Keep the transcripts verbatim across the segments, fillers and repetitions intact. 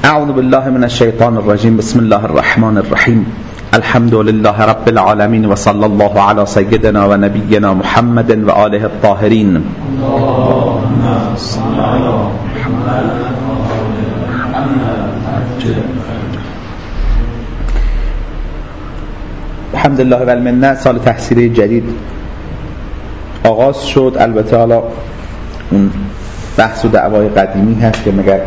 اعوذ بالله من الشیطان الرجیم. بسم الله الرحمن الرحیم. الحمد لله رب العالمین و صلی الله علی سیدنا و نبینا محمد و آله الطاهرین. اللهم صل علی محمد. الحمدلله و المنه. سال تحصیلی جدید آغاز شد. البته حالا اون بحث و دعوای قدیمی هست که مگر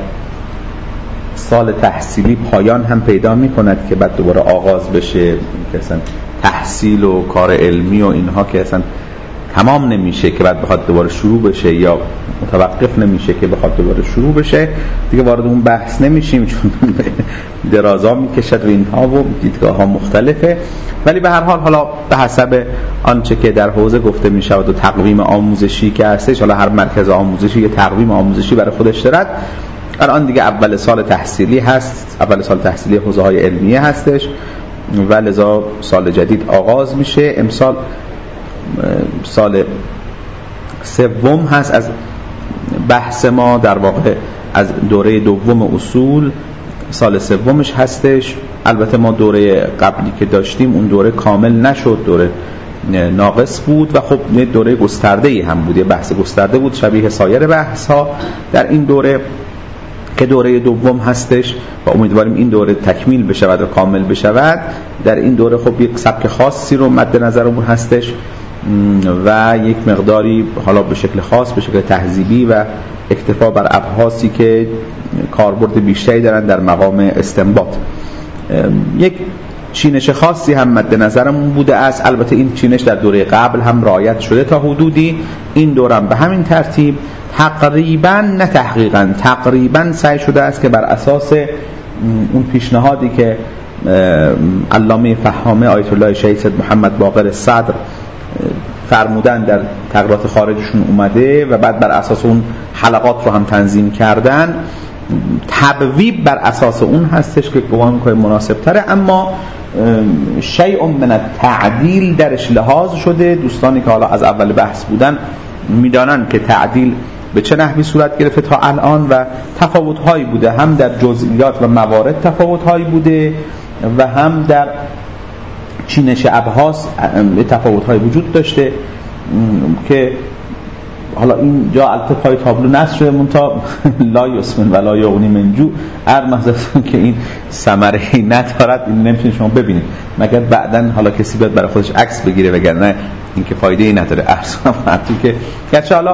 سال تحصیلی پایان هم پیدا می کند که بعد دوباره آغاز بشه، که اصلا تحصیل و کار علمی و اینها که اصلا تمام نمیشه که بعد بخواد دوباره شروع بشه، یا متوقف نمیشه که بخواد دوباره شروع بشه. دیگه وارد اون بحث نمیشیم چون درازا میکشد و اینها و دیدگاه ها مختلفه. ولی به هر حال حالا به حسب آنچه که در حوزه گفته میشود و تقویم آموزشی که هستش، حالا هر مرکز آموزشی یه تقویم آموزشی برای خودش دارد. الان دیگه اول سال تحصیلی هست، اول سال تحصیلی حوزه های علمیه هستش و لذا سال جدید آغاز میشه. امسال سال سوم هست از بحث ما، در واقع از دوره دوم اصول سال سومش هستش. البته ما دوره قبلی که داشتیم اون دوره کامل نشد، دوره ناقص بود و خب یه دوره گسترده‌ای هم بود، یه بحث گسترده بود شبیه سایر بحث ها در این دوره که دوره دوم هستش و امیدواریم این دوره تکمیل بشود و کامل بشود. در این دوره خب یک سبک خاصی رو مد نظرمون هستش و یک مقداری حالا به شکل خاص، به شکل تهذیبی و اکتفا بر ابحاثی که کاربرد بیشتری دارن در مقام استنباط. یک چینش خاصی هم مد نظرمون بوده است. البته این چینش در دوره قبل هم رعایت شده تا حدودی، این دورم به همین ترتیب تقریبا نه تحقیقا تقریبا سعی شده است که بر اساس اون پیشنهادی که علامه فهامه آیت الله شهید سید محمد باقر صدر فرمودن در تقریرات خارجشون اومده و بعد بر اساس اون حلقات رو هم تنظیم کردن، تبویب بر اساس اون هستش که گمان می‌کنم مناسب تره، اما شیء من التعدیل درش لحاظ شده. دوستانی که حالا از اول بحث بودن میدانن که تعدیل به چه نحوی صورت گرفته تا الان و تفاوت‌هایی بوده، هم در جزئیات و موارد تفاوت‌هایی بوده و هم در چینش ابحاث تفاوت‌هایی وجود داشته که حالا اینجا البته پای تابلو نصب شده منتها لا یسمن ولا یغنی من جوع، ارمزتون که این ثمره‌ای ندارد، این نمیتونید شما ببینید مگر بعدن حالا کسی بیاد برای خودش عکس بگیره، وگرنه این که فایده‌ای نداره. ارسام حتی که گرچه حالا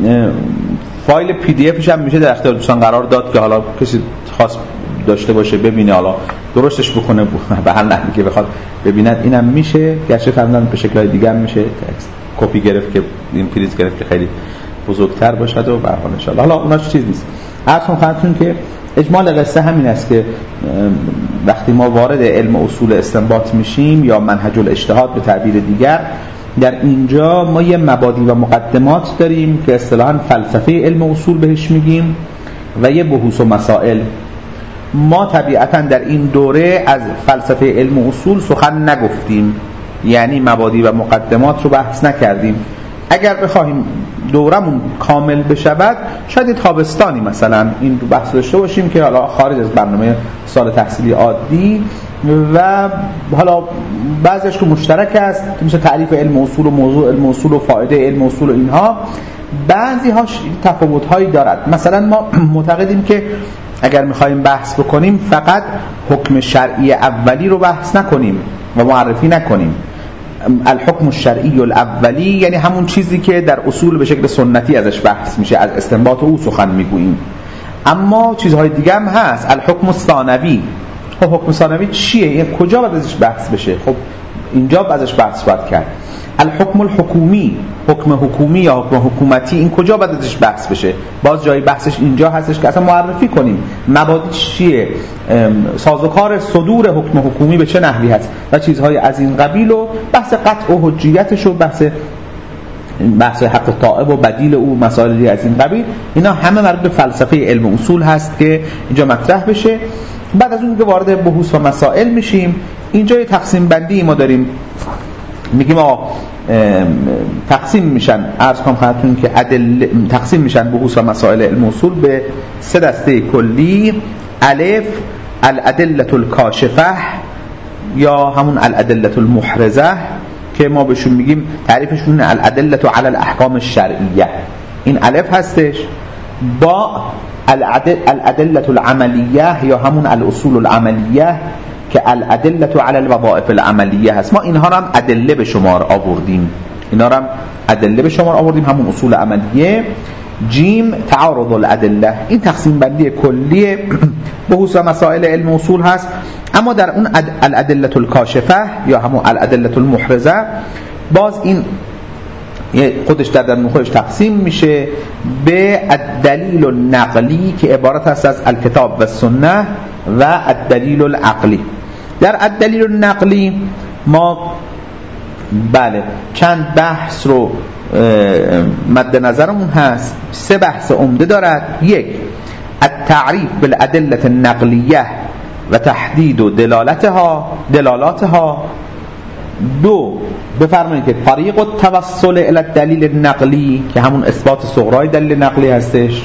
فایل پی دی افش هم میشه در اختیار دوستان قرار داد که حالا کسی خاص داشته باشه ببینه، حالا درستش بکنه به هر نحوی که بخواد ببیند اینم میشه. گرچه فرضاً به شکل‌های دیگه هم میشه کپی گرفت که این پریز گرفت که خیلی بزرگتر باشد و به هر حال ان شاء الله. حالا اوناش چیز نیست. عرضم خدمتتون که اجمال قصه همین است که وقتی ما وارد علم اصول استنباط میشیم یا منهج الاجتهاد به تعبیر دیگر، در اینجا ما یه مبادی و مقدمات داریم که اصطلاحاً فلسفه علم اصول بهش میگیم و یه بحوث و مسائل. ما طبیعتاً در این دوره از فلسفه علم اصول سخن نگفتیم، یعنی مبادی و مقدمات رو بحث نکردیم. اگر بخوایم دورمون کامل بشود شاید تابستانی مثلا این رو بحث داشته باشیم که حالا خارج از برنامه سال تحصیلی عادی و حالا بعضیش که مشترک است که میشه تعریف علم اصول و موضوع علم اصول و فایده علم اصول و اینها، بعضی هاش تفاوت هایی دارد. مثلا ما معتقدیم که اگر میخوایم بحث بکنیم فقط حکم شرعی اولی رو بحث نکنیم و معرفی نکنیم. الحکم الشرعی الاولی یعنی همون چیزی که در اصول به شکل سنتی ازش بحث میشه، از استنباط او سخن میگوییم. اما چیزهای دیگه هم هست. الحکم الثانوی، خب حکم ثانوی چیه؟ یعنی کجا باید ازش بحث بشه؟ خب اینجا باید ازش بحث باید کرد. الحکم الحکومی، حکم حکومی یا حکم حکومتی، این کجا باید ازش بحث بشه؟ باز جای بحثش اینجا هستش که اصلا معرفی کنیم مبادی چیه، سازوکار صدور حکم حکومی به چه نحوی هست و چیزهای از این قبیل و بحث قطع و حجیتش و بحث بحث حق طائب و بدیل او، مسائلی از این قبیل، اینا همه مربوط به فلسفه علم اصول هست که اینجا مطرح بشه. بعد از اون که وارد بحوث و مسائل میشیم، اینجا یه تقسیم بندی ما داریم، میگیم آقا تقسیم میشن، عرض کنم خدمتتون که عدل تقسیم میشن بحوث و مسائل علم اصول به سه دسته کلی. الف الادله الکاشفه یا همون الادله المحرزه که ما بهشون میگیم تعریفشون الادله علی الاحکام الشرعیه، این الف هستش، با الادله العملیه یا همون الاصول العملیه که الادله علی الوظائف العملیه هست. ما اینها رو هم ادله به شمار آوردیم، اینا رو هم ادله به شمار آوردیم، همون اصول عملیه. جیم تعارض الادله، این تقسیم بندی کلی بحوث و مسائل علم اصول هست. اما در اون الادله الکاشفه یا همون الادله المحرزه باز این خودش در درون خودش تقسیم میشه به الدلیل النقلی که عبارت است از الکتاب و سنه و الدلیل العقلی. در الدلیل النقلی ما بله چند بحث رو مد نظرمون هست. سه بحث عمده دارد. یک، التعریف بالادله النقلیه و تحدید و دلالتها دلالاتها. دو، بفرمایید که طریق التوصل الی الدلیل النقلی که همون اثبات صغرای دلیل نقلی هستش.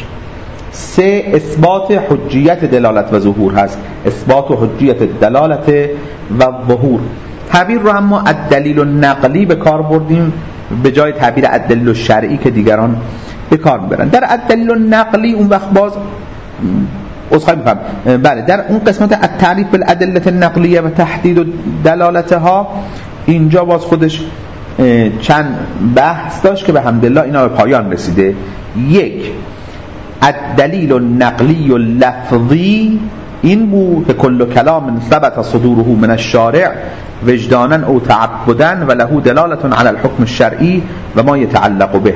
سه، اثبات حجیت دلالت و ظهور هست، اثبات و حجیت دلالت و ظهور. تعبیر رو هم ما الدلیل النقلی به کار بردیم به جای تعبیر الدلیل الشرعی که دیگران به کار میبرن. در الدلیل النقلی اون وقت باز اصخایی میکنم بله در اون قسمت التعریف بالادله النقلیه و تحدید و دلالتها اینجا باز خودش چند بحث داشت که به حمدالله اینا به پایان رسیده. یک، الدلیل النقلی اللفظی این بود که کل کلام ثبت صدوره من الشارع وجدانا او تعبدا و له دلالة علی الحکم الشرعی و ما یتعلق به.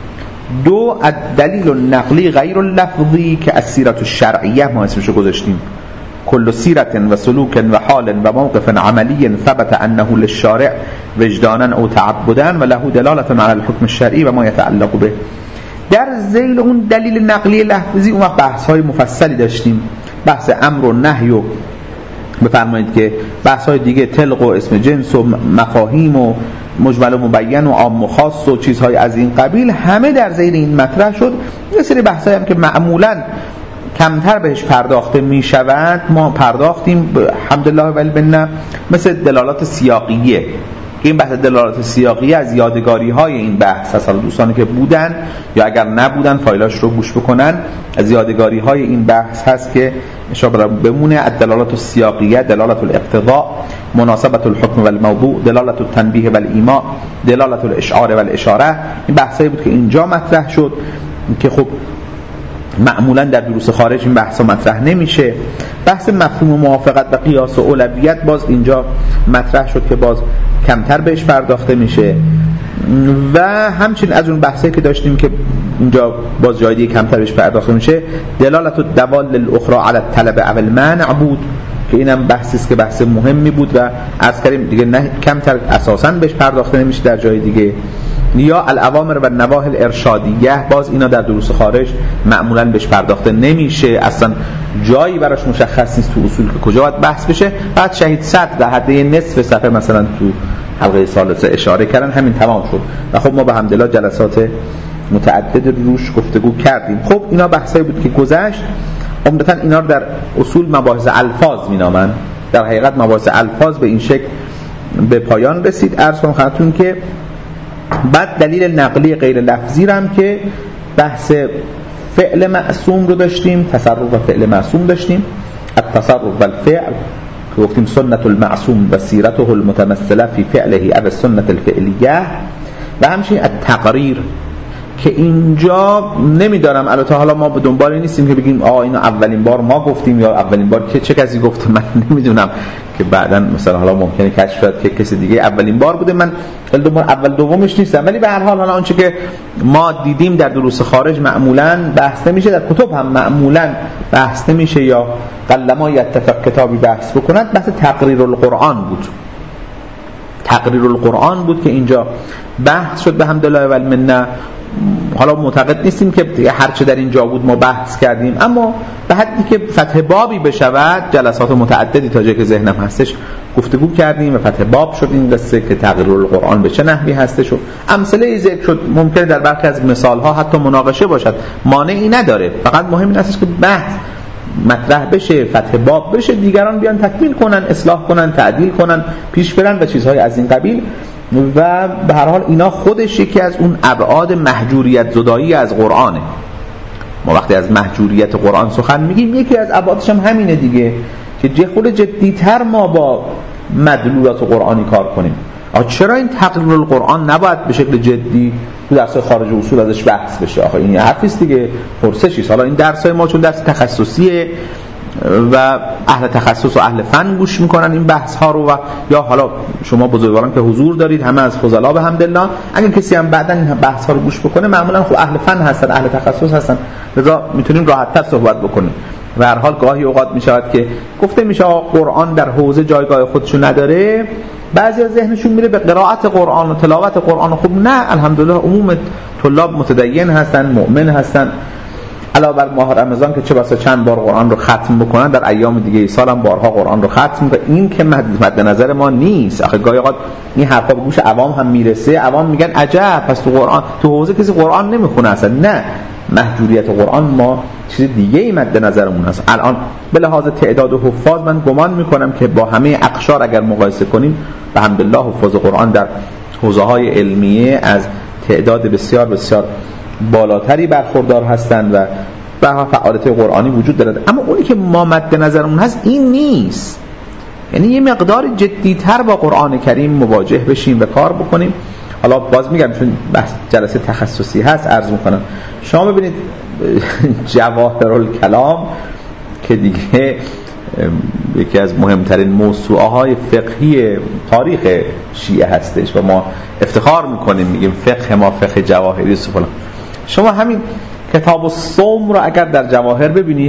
دو، الدلیل النقلی غیر اللفظی که السیرة الشرعیه ما اسمشو گذاشتیم، کل سیرة و سلوک و حال و موقف عملی ثبت انه للشارع وجدانا او تعبدا و له دلالة علی الحکم الشرعی و ما یتعلق به. در ذیل اون دلیل نقلی لفظی اون وقت بحث های مفصلی داشتیم، بحث امر و نهی و بفرمایید که بحث های دیگه طلق و اسم جنس و مفاهیم و مجمل و مبین و عام و خاص و چیزهای از این قبیل همه در ذیل این مطرح شد. یه سری بحث هم که معمولا کمتر بهش پرداخته می شود ما پرداختیم الحمدلله و البنه، مثل دلالات سیاقیه. این بحث دلالات سیاقیه از یادگاری های این بحث اصلا دوستانی که بودن یا اگر نبودن فایلاش رو گوش بکنن، از یادگاری های این بحث هست که شامل بمونه الدلالات السیاقیه، دلالت الاقتضاء، مناسبت الحکم و الموضوع، دلالت التنبیه و الایماء، دلالت الاشعار و الاشاره. این بحثایی بود که اینجا مطرح شد که خب معمولا در دروس خارج این بحثا مطرح نمیشه. بحث مفهوم و موافقت و قیاس و اولویت باز اینجا مطرح شد که باز کمتر بهش پرداخته میشه و همچنین از اون بحثایی که داشتیم که اینجا باز جای دیگه کمتر بهش پرداخته میشه دلالت الدوال الاخرى علی الطلب او المنع بود که اینم بحثی است که بحث مهمی بود و عرض کردیم دیگه نه کمتر اساساً بهش پرداخته نمیشه در جای دیگه. یا الاوامر و النواهی الارشادیه باز اینا در دروس خارج معمولاً بهش پرداخته نمیشه، اصلا جایی براش مشخص نیست تو اصول که کجا باید بحث بشه. بعد شهید صدر در حد نصف صفحه مثلا تو حلقه ثالثه اشاره کردن، همین تمام شد و خب ما به حمدالله جلسات متعدد روش گفتگو کردیم. خب اینا بحثایی بود که گذشت. عمدتاً اینا رو در اصول مباحث الفاظ مینامن، در حقیقت مباحث الفاظ به این شکل به پایان رسید. عرض کنم خدمتتون که بعد دلیل نقلی غیر لفظی هم که بحث فعل معصوم رو داشتیم، تصرف و فعل معصوم داشتیم، التصرف و الفعل که گفتیم سنت المعصوم و سیرته المتمثله فی فعله او سنت الفعلیه و همچنین التقریر که اینجا نمیدارم البته حالا ما به دنبال نیستیم که بگیم آقا اینو اولین بار ما گفتیم یا اولین بار که چه کسی گفته، من نمیدونم که بعداً مثلا حالا ممکنه کشف شد که کسی دیگه اولین بار بوده، من اول دومش نیستم. ولی به هر حال حالا آنچه که ما دیدیم در دروس خارج معمولاً بحث نمیشه، در کتب هم معمولاً بحث نمیشه یا قلما یتفق کتابی بحث بکنند. بحث تقریر القرآن بود، تقریر القرآن بود که اینجا بحث شد به حمدالله و المنه. حالا معتقد نیستیم که هر چه در اینجا بود ما بحث کردیم، اما به حدی که فتح بابی بشود جلسات متعددی تا جایی که ذهنم هستش گفتگو کردیم و فتح باب شد این قصه که تقریر القرآن به چه نحوی هستش و امثله ذکر شد. ممکنه در برخی از مثالها حتی مناقشه باشد، مانعی نداره، فقط مهم این است که بحث مطرح بشه، فتح باب بشه، دیگران بیان تکمیل کنن، اصلاح کنن، تعدیل کنن، پیش برن و چیزهای از این قبیل. و به هر حال اینا خودش یکی از اون ابعاد محجوریت زدایی از قرآنه. ما وقتی از محجوریت قرآن سخن میگیم یکی از ابعادش هم همینه دیگه، که خود جدی‌تر ما با مدلولات قرآنی کار کنیم. آخه چرا این تقریر القرآن نباید به شکل جدی تو درس‌های خارج اصول ازش بحث بشه؟ آخه این حرفی است دیگه، پرسشی. حالا این درس‌های ما چون درس تخصصیه و اهل تخصص و اهل فن گوش میکنن این بحث ها رو، و یا حالا شما بزرگواران که حضور دارید همه از فضلا به حمدالله، اگه کسی هم بعدن این بحث ها رو گوش بکنه معمولا خب اهل فن هستن، اهل تخصص هستن، لذا میتونیم راحت تر صحبت بکنیم. و هر حال گاهی اوقات میشود که گفته میشه قرآن در حوزه جایگاه خودشو نداره، بعضی از ذهنشون میره به قرائت قرآن و تلاوت قرآن. خب نه، الحمدلله عموم طلاب متدین هستن، مؤمن هستن. علاوه بر ماه رمضان که چه بسا چند بار قرآن رو ختم بکنن، در ایام دیگه سال هم بارها قرآن رو ختم میکنن. این که مد نظر ما نیست. آخه گاهی اوقات این حرفا به گوش عوام هم میرسه، عوام میگن عجب پس تو قرآن تو حوزه کسی قرآن نمیخونه اصلا. نه، محجوریت قرآن ما چیز دیگه ای مد نظرمون هست. الان به لحاظ تعداد و حفاظ من گمان میکنم که با همه اقشار اگر مقایسه کنیم به حمدالله حفاظ قرآن در حوزه های علمیه از تعداد بسیار بسیار بالاتری برخوردار هستند و به فعالیت قرآنی وجود دارد. اما اونی که ما مد نظرمون هست این نیست، یعنی یه مقدار جدی‌تر با قرآن کریم مواجه بشیم و کار بکنیم. حالا باز میگم چون بحث جلسه تخصصی هست عرض میکنم، شما ببینید جواهرالکلام که دیگه یکی از مهمترین موسوعه های فقهی تاریخ شیعه هستش و ما افتخار میکنیم میگیم فقه ما فقه جواهری است. شما همین کتاب الصوم رو اگر در جواهر ببینید،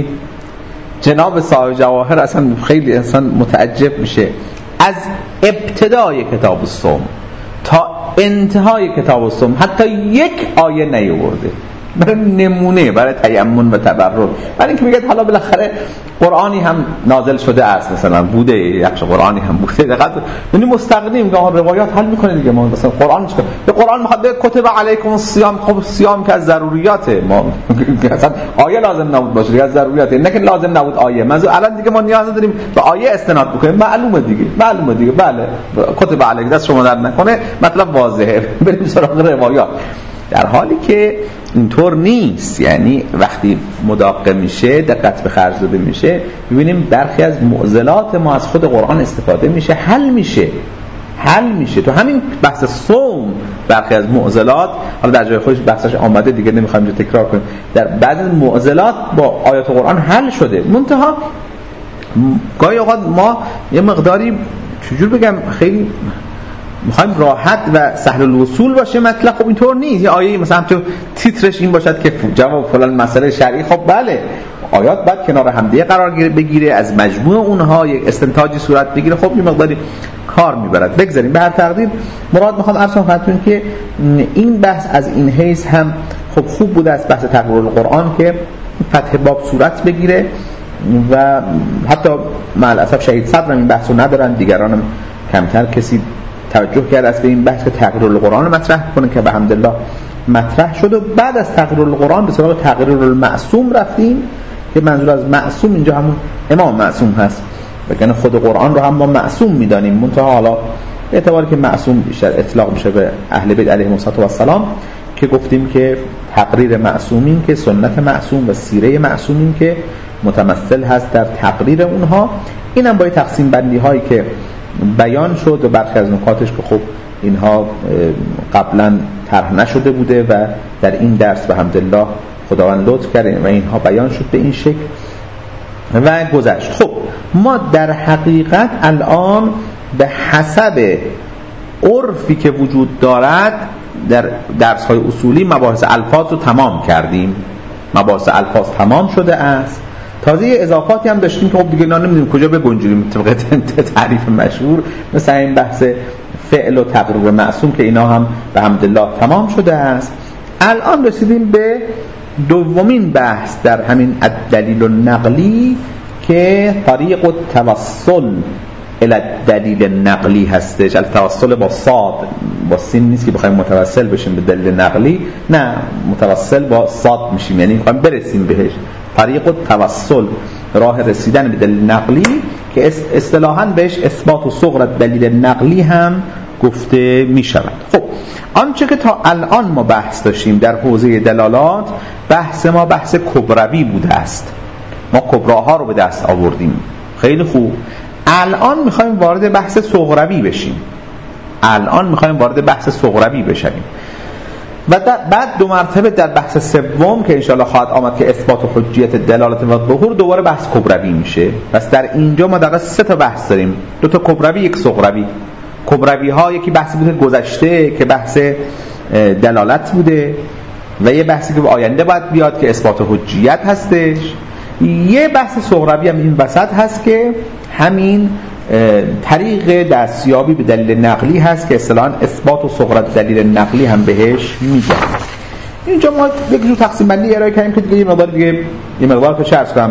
جناب صاحب جواهر اصلا خیلی انسان متعجب میشه، از ابتدای کتاب الصوم تا انتهای کتاب الصوم حتی یک آیه نیاورده برای نمونه، برای تیمم و تبرک، برای اینکه میگه حالا بالاخره قرآنی هم نازل شده است، مثلا بوده یخش قرآنی هم بوده، دقیقاً یعنی مستقیم که روایات حل میکنه دیگه. ما مثلا قرآن چیکار؟ به قرآن میخواد به کتب علیکم الصیام، خب صیام که از ضروریاته، ما اصلا آیه لازم نبود باشه دیگه، از ضروریاته، نه که لازم نبود آیه. منظور الان دیگه ما نیاز داریم به آیه استناد بکنیم، معلومه دیگه، معلومه دیگه. بله کتب علیکم، دست شما در نکنه، مطلب واضحه، بریم سراغ روایات. در حالی که اینطور نیست. یعنی وقتی مداقه میشه، دقت به خرج داده میشه، ببینیم برخی از معضلات ما از خود قرآن استفاده میشه، حل میشه حل میشه تو همین بحث صوم برخی از معضلات، حالا در جای خودش بحثش آمده دیگه نمیخوایم اینجا تکرار کنیم، در بعضی از معضلات با آیات قرآن حل شده. منتها گاهی اوقات ما یه مقداری چجور بگم خیلی میخوایم راحت و سهل الوصول باشه مطلب. خب اینطور نیست. یه آیه مثلا تو تیترش این باشد که جواب فلان مسئله شرعی، خب بله آیات بعد کنار همدیگه قرار بگیره، از مجموع اونها یک استنتاجی صورت بگیره، خب یه مقداری کار میبرد. بگذاریم. به هر تقدیر مراد میخوام عرض کنم که این بحث از این حیث هم خب خوب بوده از بحث تقریر القرآن که فتح باب صورت بگیره و حتی مع الاسف شهید صدرم این بحثو ندارن، دیگرانم کمتر کسی توجه کرد از به این بحث تقریر القرآن رو مطرح کنه که به حمدالله مطرح شد. و بعد از تقریر القرآن به سراغ تقریر المعصوم رفتیم که منظور از معصوم اینجا همون امام معصوم هست، بکنه خود قرآن رو هم ما معصوم میدانیم، منتها حالا به اعتباری که معصوم بیشتر اطلاق میشه به اهل بیت علیهم السلام که گفتیم که تقریر معصومین که سنت معصوم و سیره معصومین که متمثل هست در تقریر اونها. اینم با تقسیم بندی هایی که بیان شد و برخی از نکاتش که خب اینها قبلا طرح نشده بوده و در این درس به حمدالله خداوند لطف کرده و اینها بیان شد به این شکل و گذشت. خب ما در حقیقت الان به حسب عرفی که وجود دارد در درس های اصولی مباحث الفاظ رو تمام کردیم، مباحث الفاظ تمام شده است. تازه اضافاتی هم داشتیم که خب دیگه نمیدونیم کجا بگنجونیم طبق تعریف مشهور، مثل این بحث فعل و تقریر معصوم که اینا هم به حمدالله تمام شده است. الان رسیدیم به دومین بحث در همین الدلیل النقلی که طریق التوسل الی الدلیل النقلی هستش. التوسل با صاد، با سین نیست که بخوایم متوسل بشیم به دلیل نقلی، نه متوسل با صاد میشیم، یعنی میخوایم برسیم بهش. طریق التوسل راه رسیدن به دلیل نقلی که اصطلاحاً بهش اثبات و صغرت دلیل نقلی هم گفته می شود. خب آنچه که تا الان ما بحث داشتیم در حوزه دلالات، بحث ما بحث کبروی بوده است. ما کبراها رو به دست آوردیم، خیلی خوب. الان میخوایم وارد بحث صغروی بشیم. الان میخوایم وارد بحث صغروی بشیم و بعد دو مرتبه در بحث سوم که انشاءالله خواهد آمد که اثبات و حجیت دلالت و ظهور، دوباره بحث کبروی میشه. پس در اینجا ما دقیقا سه تا بحث داریم، دو تا کبروی، یک صغروی. کبروی ها یکی بحثی بوده گذشته که بحث دلالت بوده و یه بحثی که به آینده باید بیاد که اثبات و حجیت هستش. یه بحث صغروی هم این وسط هست که همین طریق دستیابی به دلیل نقلی هست که اصطلاحاً اثبات و صغرت دلیل نقلی هم بهش میگن. اینجا ما یک جور تقسیم بندی ارائه کردیم که دیگه یه مقدار دیگه یه مقدار که چه عرض کنم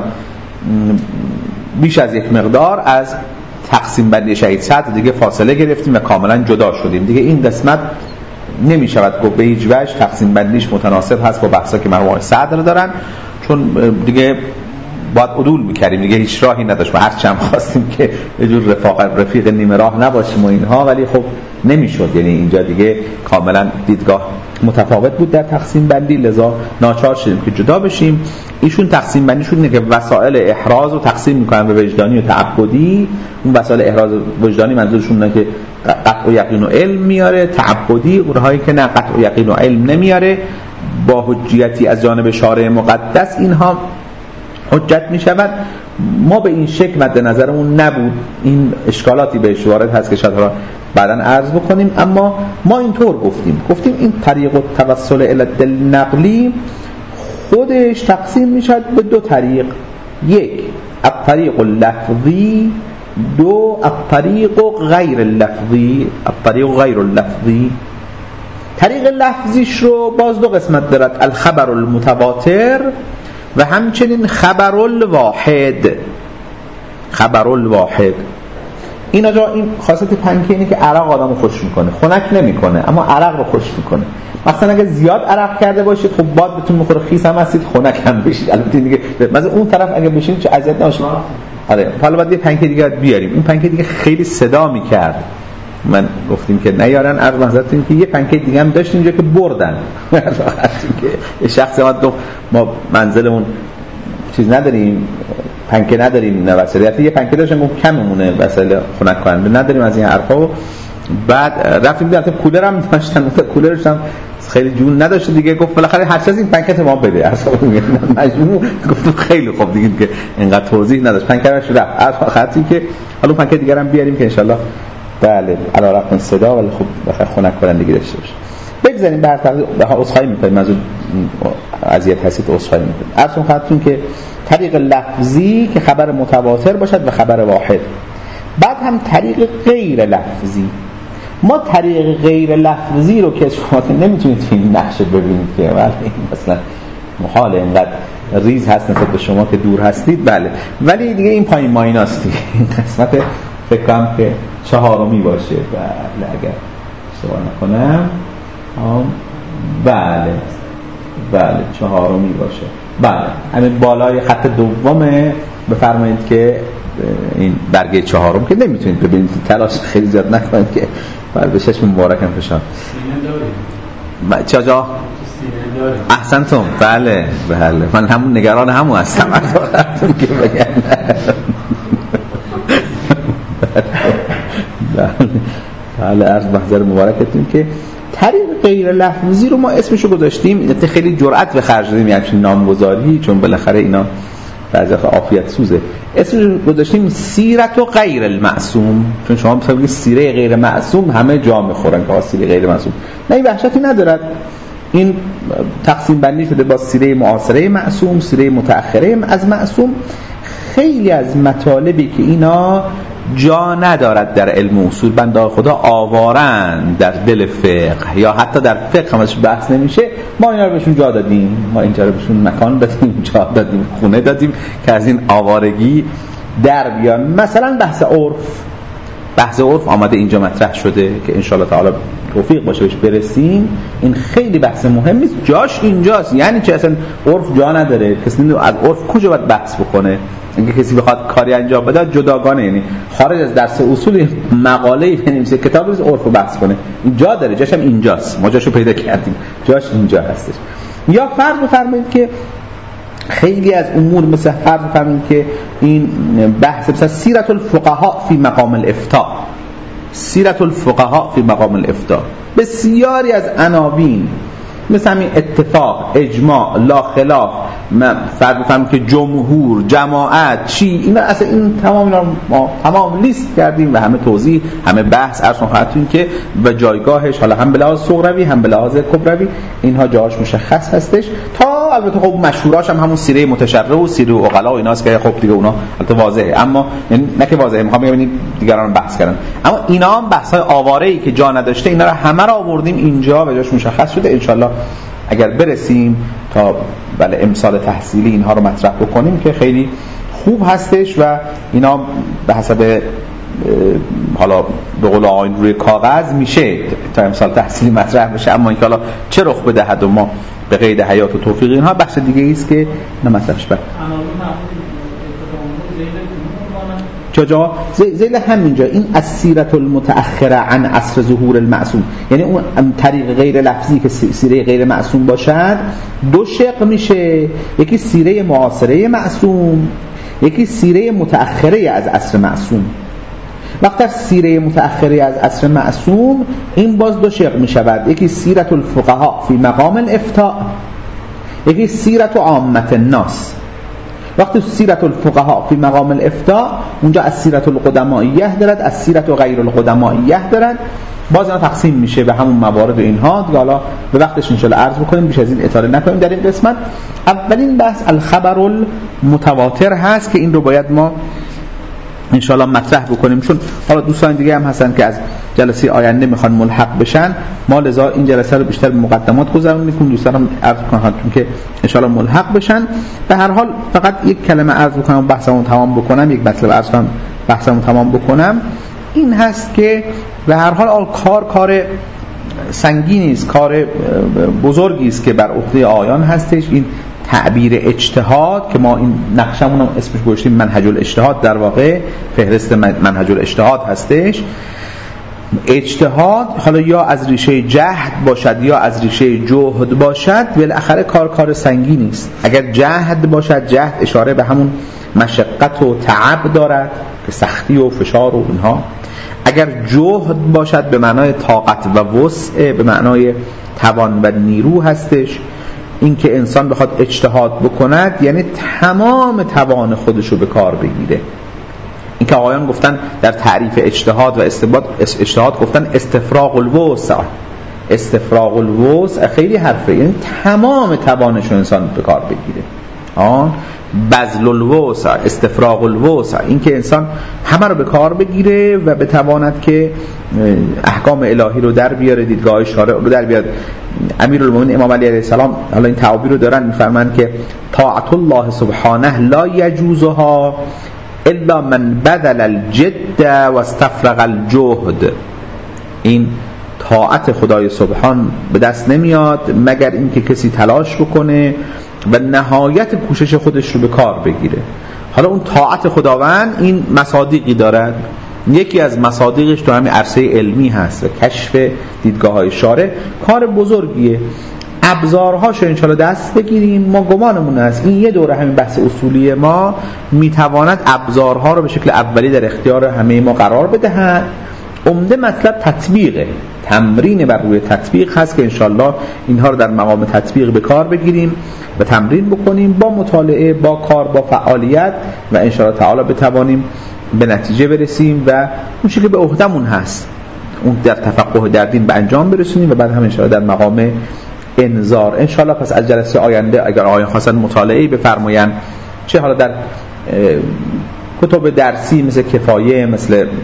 بیش از یک مقدار از تقسیم بندی شهید صدر دیگه فاصله گرفتیم و کاملا جدا شدیم. دیگه این قسمت نمی شود گفت به هیچ وجه تقسیم بندیش متناسب هست با بحثا که مرحوم صدر دارن، چون دیگه باید عدول میکردیم، دیگه هیچ راهی نداشت. ما هر چند خواستیم که یه جور رفاق رفیق نیمه راه نباشیم و اینها، ولی خب نمیشد. یعنی اینجا دیگه کاملا دیدگاه متفاوت بود در تقسیم بندی، لذا ناچار شدیم که جدا بشیم. ایشون تقسیم بندیشون اینه که وسایل احراز رو تقسیم میکنن به وجدانی و تعبدی. اون وسایل احراز وجدانی منظورشون اینه که قطع و یقین و علم میاره، تعبدی اونهایی که نه قطع و یقین و علم نمیاره، با حجیتی از جانب شارع مقدس اینها حجت می شود. ما به این شکل مد نظرمون نبود، این اشکالاتی بهش وارد هست که شاید بعداً عرض بکنیم، اما ما اینطور گفتیم گفتیم این طریق التوسل الی الدلیل نقلی خودش تقسیم می شود به دو طریق، یک الطریق اللفظی، دو الطریق غیر اللفظی. الطریق غیر اللفظی، طریق لفظیش رو باز دو قسمت دارد، الخبر المتواتر و همچنین خبر الواحد. خبر الواحد این آجا این خاصیت پنکه اینه که عرق آدمو خوش میکنه، خنک نمیکنه اما عرق رو خوش میکنه. مثلا اگه زیاد عرق کرده باشید خب باد بهتون میخوره، خیس هم هستید، خنک هم بشید. البته دیگه مثلا اون طرف اگه بشین چه اذیت نباشه. آره حالا بعد یه پنکه دیگه بیاریم. این پنکه دیگه خیلی صدا میکرد، من گفتیم که نیارن. عرض محضرتون که یه پنکه دیگه هم داشتیم اینجا که بردن. که شخص ما دو ما منزلمون چیز نداریم، پنکه نداریم، نه وسیله. یه پنکه داشتم گفت کممونه وسیله خنک کننده نداریم از این حرفا. بعد رفتیم دیدم کولر هم داشتن، کولرش هم خیلی جون نداشت دیگه. گفت بالاخره هر چیزی این پنکه ما بده. اصلا مجموع گفتم خیلی خوب دیگه که اینقدر توضیح نداشت. پنکهش رفت. از خاطری که حالا پنکه دیگه هم بیاریم که ان شاءالله بله علی رغم صدا ولی خب بخاطر خنک کنندگی داشته باشه. بگذاریم بر تقدیر عذرخواهی می‌کنیم از اذیت هستید، عذرخواهی می‌کنیم. عرض خدمتتون که طریق لفظی که خبر متواتر باشد و خبر واحد، بعد هم طریق غیر لفظی. ما طریق غیر لفظی رو که شما نمیتونید این نقشه ببینید که ولی مثلا محال اینقدر ریز هست نسبت به شما که دور هستید، بله، ولی دیگه این پایین مایناست دیگه. این قسمت فکر کنم که چهارمی باشه، بله اگر اشتباه نکنم. بله بله چهارمی باشه. بله همین بالای خط دومه. بفرمایید که این برگه چهارم که نمیتونید ببینید، تلاش خیلی زیاد نکنید که بعد به چشم مبارکم فشار. سینه داریم. چجا؟ سینه داریم. احسنتم. بله بله من همون نگران همون هستم. که بگن بله عرض محضر مبارکتون که طریق غیر لفظی رو ما اسمشو گذاشتیم، خیلی جرأت به خرج دادیم همچین نامگذاری، چون بالاخره اینا بعضی وقتا عافیت سوزه. اسمشو گذاشتیم سیرت و غیر المعصوم، چون شما بگید سیره غیر معصوم همه جا میخورن که سیره غیر معصوم. نه این وحشتی ندارد. این تقسیم بندی شده با سیره معاصره معصوم، سیره متأخره از معصوم. خیلی از مطالبی که اینا جا ندارد در علم اصول، بنده خدا آوارن در دل فقه یا حتی در فقه همش بحث نمیشه، ما اینا رو بهشون جا دادیم، ما اینجا رو بهشون مکان دادیم، جا دادیم، خونه دادیم که از این آوارگی در بیان. مثلا بحث عرف، بحث عرف آمده اینجا مطرح شده که ان شاء الله تعالی توفیق باشه بهش برسیم. این خیلی بحث مهمی است، جاش اینجاست. یعنی چه اصلا عرف جا نداره، کسی نمیدونه از عرف کجا باید بحث بکنه. اگه کسی بخواد کاری انجام بده جداگانه، یعنی خارج از درس اصول مقاله‌ای بنویسه، کتابی از عرف رو بحث کنه، جا داره، جاش هم اینجاست، ما جاشو پیدا کردیم، جاش اینجا هستش. یا فرض بفرمایید که خیلی از امور مثل فرض بفرمایید که این بحث مثلا سیرت الفقهاء فی مقام الافتاء، سیرت الفقهاء فی مقام الافتاء، بسیاری از عناوین مثل همین اتفاق، اجماع، لا خلاف، فرض بفرمایید که جمهور، جماعت، چی، اینا اصلا این تمام اینا ما تمام لیست کردیم و همه توضیح، همه بحث ارسون خواهدتون که و جایگاهش حالا هم به لحاظ صغروی هم به لحاظ کبروی اینها جاهاش مشخص هستش. تا البته خب مشهوراش هم همون سیره متشرع و سیره عقلا و ایناست که خب دیگه اونا البته واضحه، اما یعنی نه که واضحه، میخوام ببینید دیگران بحث کردن، اما اینا هم بحث‌های آواره‌ای که جا نداشته اینا رو همه رو آوردیم اینجا و جاش مشخص شده. ان شاءالله اگر برسیم تا بله امسال تحصیلی اینها رو مطرح بکنیم که خیلی خوب هستش و اینا به حسب حالا به قول آقایون روی کاغذ میشه تا امسال تحصیلی مطرح بشه، اما اینکه حالا چه رخ بدهد و ما به قید حیات و توفیق اینها بحث دیگه ایست که نمطرحش بر جا زیل همینجا. این السیرت المتأخره عن عصر ظهور المعصوم، یعنی اون طریق غیر لفظی که سیره غیر معصوم باشد دو شق میشه، یکی سیره معاصره معصوم، یکی سیره متأخره از عصر معصوم. وقتی سیره متأخره از عصر معصوم این باز دو شق میشود، یکی سیرت الفقهاء فی مقام الافتاء، یکی سیرت عامه الناس. وقتی سیرت الفقهاء فی مقام الافتاء اونجا از سیرت القدمائیه دارد، از سیرت غیر القدمائیه دارد، باز اینا تقسیم میشه به همون موارد و اینها دیگه. حالا به وقتش ان شاءالله عرض بکنیم، بیش از این اطاله نکنیم در این قسمت. اولین بحث الخبر المتواتر هست که این رو باید ما ان شاءالله مطرح بکنیم، چون حالا دوستان دیگه هم هستن که از جلسه آینده میخوان ملحق بشن، ما لذا این جلسه رو بیشتر به مقدمات گذرونیم. دوستانم عرض کنم چون که ان شاءالله ملحق بشن. به هر حال فقط یک کلمه عرض بکنم، بحثمو تمام بکنم، یک مطلب عرض کنم بحثمو تمام بکنم. این هست که به هر حال آل کار کار سنگینی است، کار بزرگی است که بر عهده آیان هستش. این تعبیر اجتهاد که ما این نقشمون رو اسمش گذاشتیم منهج الاجتهاد، در واقع فهرست منهج الاجتهاد هستش. اجتهاد حالا یا از ریشه جهد باشد یا از ریشه جهد باشد، بالاخره کار کار سنگینی است. اگر جهد باشد، جهد اشاره به همون مشقت و تعب دارد که سختی و فشار و اینها. اگر جهد باشد به معنای طاقت و وسع، به معنای توان و نیرو هستش. این که انسان بخواد اجتهاد بکند یعنی تمام توان خودش رو به کار بگیره. این که آقایان گفتن در تعریف اجتهاد و استنباط، اجتهاد گفتن استفراغ الوسع. استفراغ الوسع خیلی حرفه، یعنی تمام توانش رو انسان به کار بگیره. آن بذل الوسع، استفراغ الوسع، این که انسان همه رو به کار بگیره و بتواند که احکام الهی رو در بیاره، دیدگاه شارع رو در بیاره. امیرالمومنین امام علی علیه السلام حالا این تعابیر رو دارن، میفرمایند که طاعت الله سبحانه لا یجوزها الا من بذل الجد و استفرغ الجهد. این طاعت خدای سبحان به دست نمیاد مگر اینکه کسی تلاش بکنه و نهایت کوشش خودش رو به کار بگیره. حالا اون طاعت خداوند این مصادیقی دارد، یکی از مصادیقش تو همین عرصه علمی هست و کشف دیدگاه‌های شارع کار بزرگیه. ابزارهاش رو انشاءالله دست بگیریم. ما گمانمون است این یه دوره همین بحث اصولی ما میتواند ابزارها رو به شکل اولی در اختیار همه ما قرار بدهد. عمده مطلب تطبیقه، تمرین بر روی تطبیق هست که انشاءالله اینها رو در مقام تطبیق به کار بگیریم و تمرین بکنیم با مطالعه، با کار، با فعالیت و انشاءالله تعالی بتوانیم به نتیجه برسیم و اون چیزی که به عهدمون هست اون در تفقه در دین به انجام برسونیم و بعد هم انشاءالله در مقام انذار انشاءالله. پس از جلسه آینده اگر آقایان خواستن مطالعه بفرمایند، چه حالا در کتب درسی مثل کفایه، مثل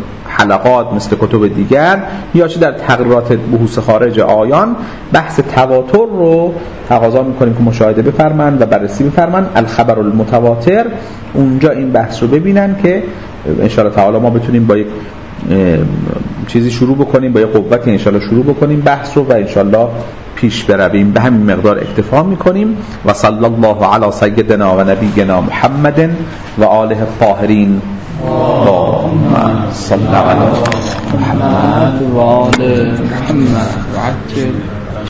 حلقات مثل کتب دیگر یا چه در تقریرات بحوث خارج آیان بحث تواتر رو تقاضا میکنیم که مشاهده بفرمایند و بررسی بفرمایند. الخبر المتواتر، اونجا این بحث رو ببینن که ان شاء الله تعالی ما بتونیم با یک چیزی شروع بکنیم، با یک قوتی ان شاء الله شروع بکنیم بحث رو و ان شاء الله پیش برویم. به همین مقدار اکتفا میکنیم. و صلی الله علی سیدنا و نبینا محمد و آله الطاهرین. اللهم صل علی محمد و آل محمد.